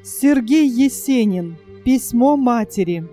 Сергей Есенин. Письмо матери.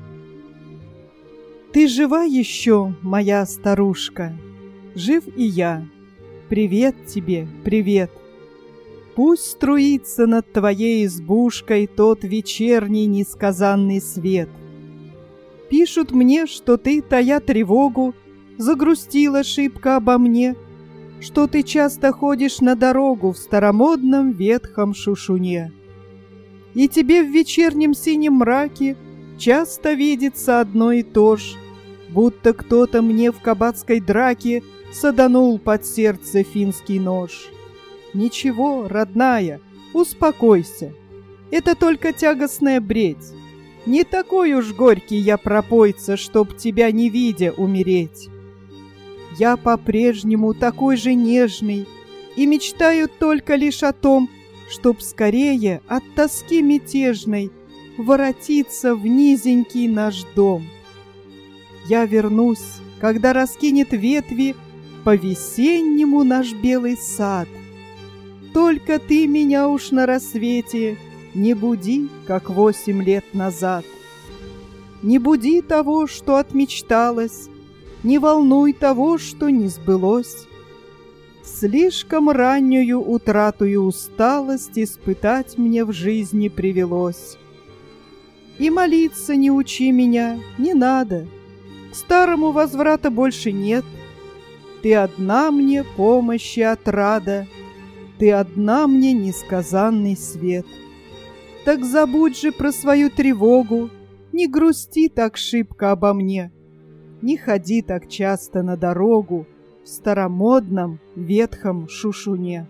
Ты жива еще, моя старушка? Жив и я. Привет тебе, привет. Пусть струится над твоей избушкой тот вечерний несказанный свет. Пишут мне, что ты, тая тревогу, загрустила шибко обо мне, что ты часто ходишь на дорогу в старомодном ветхом шушуне. И тебе в вечернем синем мраке часто видится одно и то ж, будто кто-то мне в кабацкой драке саданул под сердце финский нож. Ничего, родная, успокойся, это только тягостная бредь. Не такой уж горький я пропойца, чтоб тебя не видя умереть. Я по-прежнему такой же нежный и мечтаю только лишь о том, чтоб скорее от тоски мятежной воротиться в низенький наш дом. Я вернусь, когда раскинет ветви по-весеннему наш белый сад. Только ты меня уж на рассвете не буди, как 8 лет назад. Не буди того, что отмечталось, не волнуй того, что не сбылось. Слишком раннюю утрату и усталость испытать мне в жизни привелось. И молиться не учи меня, не надо, к старому возврата больше нет. Ты одна мне помощь и отрада, ты одна мне несказанный свет. Так забудь же про свою тревогу, не грусти так шибко обо мне, не ходи так часто на дорогу в старомодном ветхом шушуне.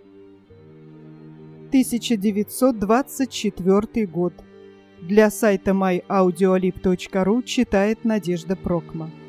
1924 год. Для сайта myaudioLib.ru читает Надежда Прокма.